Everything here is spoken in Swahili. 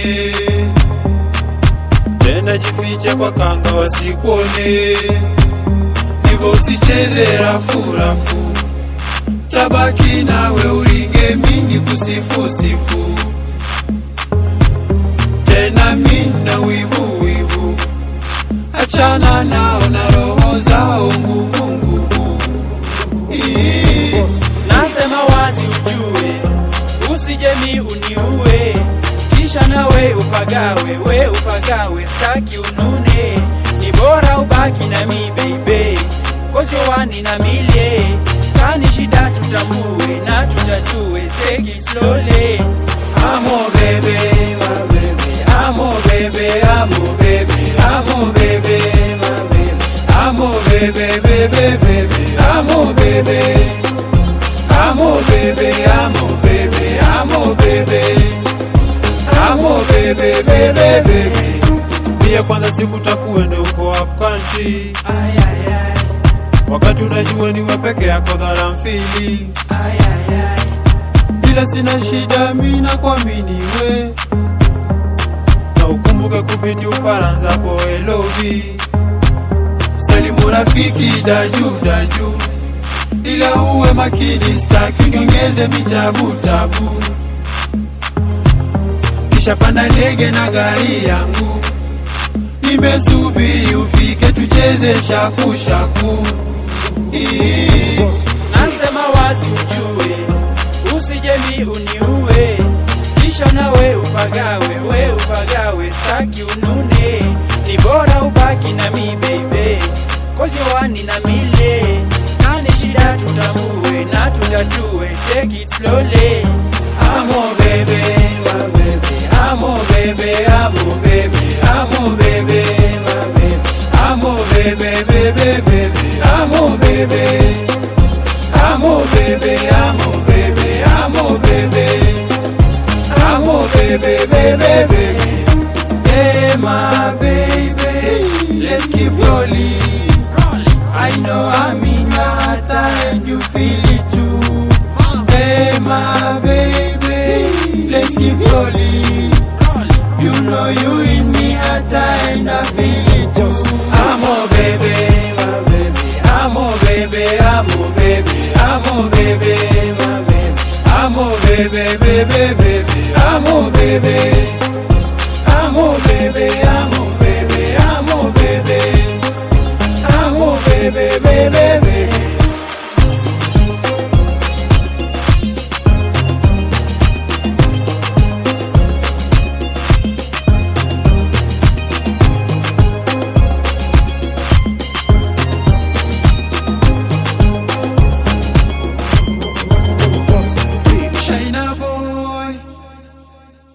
tena jifiche kwa kanga wasikuone. Hivyo usicheze rafu rafu, tabaki nawe uringe mini kusifu sifu. Tena mina wivu wivu, achana nao na roho zao ngumu. Nasema wazi ujue, usijemi uniue, kisha nawe upagawe, we upagawe, staki unune. Ni bora ubaki na mi baby, cause you one in a million. Kani shida tutambue na tutatue, take it slowly. Amo baby, my baby, amo baby, amo baby, amo baby, my baby, amo baby, baby, baby, amo baby, amo baby, amo baby, amo baby, amo baby, baby, baby. Pia kwanza siku takuende uko up country, Ay ay ay, wakati unajua ni wewe peke yako that I'm feeling. ay ay ay, Bila sina shida mina kuamini we, na ukumbuke kupiti Ufaransa po elovi. Salimu rafiki daju daju, ila uwe makini staki uniongeze mitabu tabu. Kisha panda ndege na gari yangu, nimesubiri ufike tucheze shaku shaku. nasema wazi ujue, usijemi uniue, kisha nawe upagawe, we upagawe, staki unune. Ni bora ubaki na mi baby, cause you one in a million. Kani shida tutambue na tutatue, take it slowly. Amo baby, my baby, amo baby, amo baby, amo baby, my baby, amo baby, baby, baby, amo baby, amo baby, amo baby, amo baby, amo baby, baby, baby. Hey my baby, let's keep rolling. I know I'm in your heart and you feel it too. Hey my baby, let's keep rolling. You know you in me heart and I feel it too. Amo baby, my baby, amo baby, amo baby, amo baby, my baby, amo baby, baby, baby, amo baby, amo baby, amo baby, amo baby, amo baby, baby, baby.